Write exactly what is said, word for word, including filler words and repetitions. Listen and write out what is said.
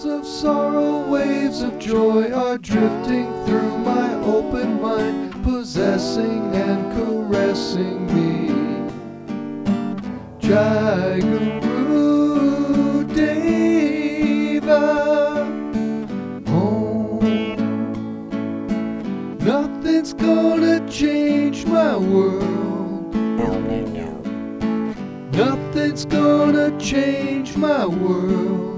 Clouds of sorrow, waves of joy are drifting through my open mind, possessing and caressing me. Jai Guru Deva Om. Nothing's gonna change my world. No, no, no. Nothing's gonna change my world.